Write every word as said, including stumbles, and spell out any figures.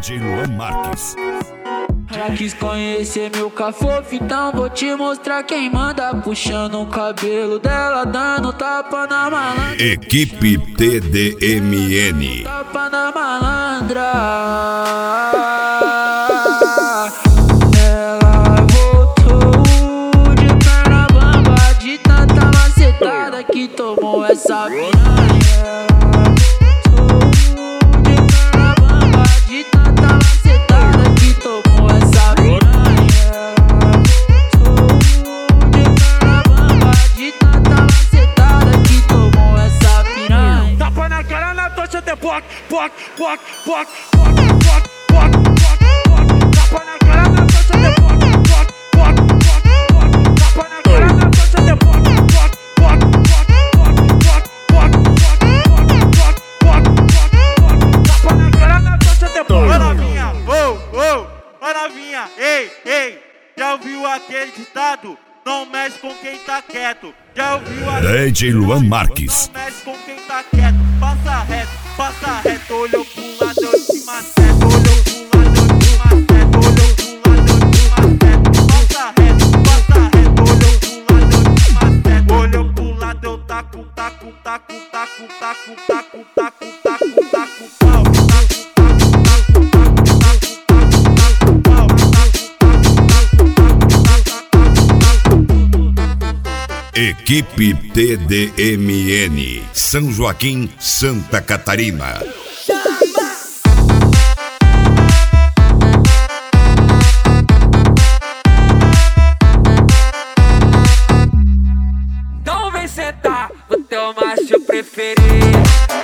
D J Luan Marques. Já quis conhecer meu cafofo, então vou te mostrar quem manda. Puxando o cabelo dela, dando tapa na malandra. Equipe T D M N. Tapa na malandra. Ela voltou de perna bamba, de tanta macetada que tomou essa piranha. Poc, poc, poc, poc, poc, poc, poc, poc, tapa na cara na tocha de poc, poc, poc, poc, poc, tapa na cara na tocha de poc, poc, poc, poc, poc, poc, poc, poc, tapa na cara na tocha de poc. Ô novinha, ô, ô, ô novinha, ei, ei, já ouviu aquele ditado? Não mexe com quem tá quieto. Já ouviu aquele D J Luan Marques. Não mexe com quem tá quieto. Passa reto, passa reto. Olhou pro lado, eu te maceta. Olhou pro lado, eu te maceta. Olhou pro lado, eu te maceta. Passa reto, passa reto. Olhou pro lado, eu te maceta. Olhou pro lado, eu taco, taco, taco, taco, taco, taco, taco, taco, taco, pau. Equipe T D M N, São Joaquim, Santa Catarina. Então vem sentar o teu macho preferido.